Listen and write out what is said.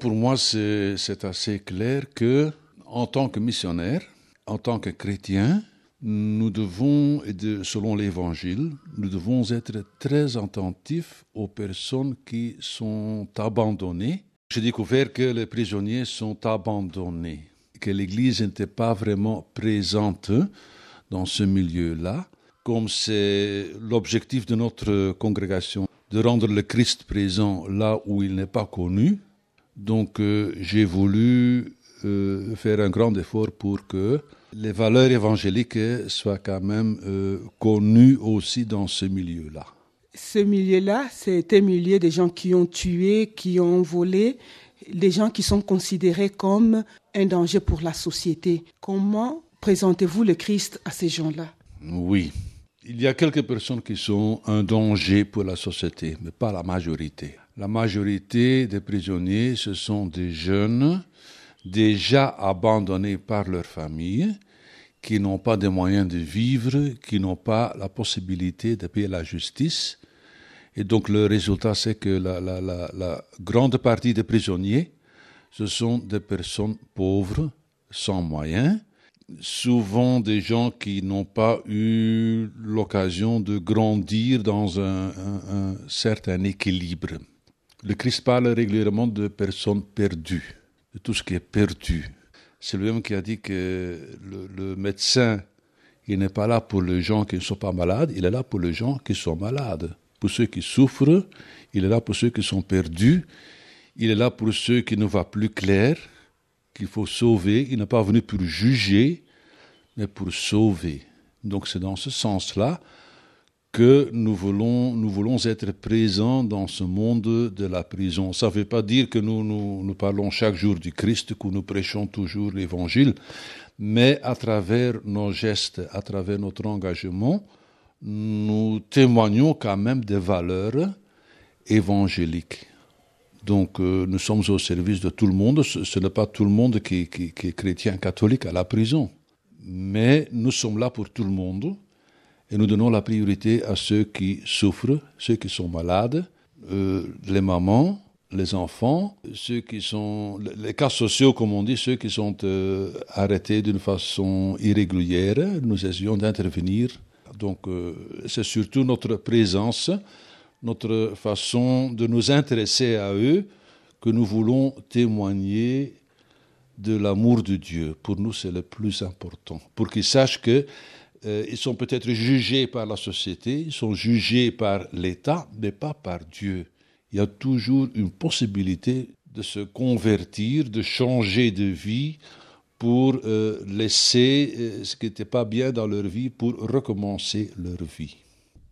Pour moi, c'est assez clair que, en tant que missionnaire, en tant que chrétien, nous devons, selon l'Évangile, nous devons être très attentifs aux personnes qui sont abandonnées. J'ai découvert que les prisonniers sont abandonnés, que l'Église n'était pas vraiment présente dans ce milieu-là, comme c'est l'objectif de notre congrégation, de rendre le Christ présent là où il n'est pas connu. Donc j'ai voulu faire un grand effort pour que les valeurs évangéliques soient quand même connues aussi dans ce milieu-là. Ce milieu-là, c'est un milieu des gens qui ont tué, qui ont volé, des gens qui sont considérés comme un danger pour la société. Comment présentez-vous le Christ à ces gens-là? Oui, il y a quelques personnes qui sont un danger pour la société, mais pas la majorité. La majorité des prisonniers, ce sont des jeunes déjà abandonnés par leur famille, qui n'ont pas de moyens de vivre, qui n'ont pas la possibilité de payer la justice. Et donc le résultat, c'est que la grande partie des prisonniers, ce sont des personnes pauvres, sans moyens, souvent des gens qui n'ont pas eu l'occasion de grandir dans un certain équilibre. Le Christ parle régulièrement de personnes perdues, de tout ce qui est perdu. C'est lui-même qui a dit que le médecin, il n'est pas là pour les gens qui ne sont pas malades, il est là pour les gens qui sont malades. Pour ceux qui souffrent, il est là pour ceux qui sont perdus, il est là pour ceux qui ne voient plus clair, qu'il faut sauver. Il n'est pas venu pour juger, mais pour sauver. Donc c'est dans ce sens-là que nous voulons être présents dans ce monde de la prison. Ça ne veut pas dire que nous parlons chaque jour du Christ, que nous prêchons toujours l'Évangile, mais à travers nos gestes, à travers notre engagement, nous témoignons quand même des valeurs évangéliques. Donc nous sommes au service de tout le monde. Ce n'est pas tout le monde qui est chrétien catholique à la prison, mais nous sommes là pour tout le monde. Et nous donnons la priorité à ceux qui souffrent, ceux qui sont malades, les mamans, les enfants, ceux qui sont, les cas sociaux, comme on dit, ceux qui sont arrêtés d'une façon irrégulière. Nous essayons d'intervenir. Donc, c'est surtout notre présence, notre façon de nous intéresser à eux que nous voulons témoigner de l'amour de Dieu. Pour nous, c'est le plus important. Pour qu'ils sachent que ils sont peut-être jugés par la société, ils sont jugés par l'État, mais pas par Dieu. Il y a toujours une possibilité de se convertir, de changer de vie pour laisser ce qui n'était pas bien dans leur vie, pour recommencer leur vie.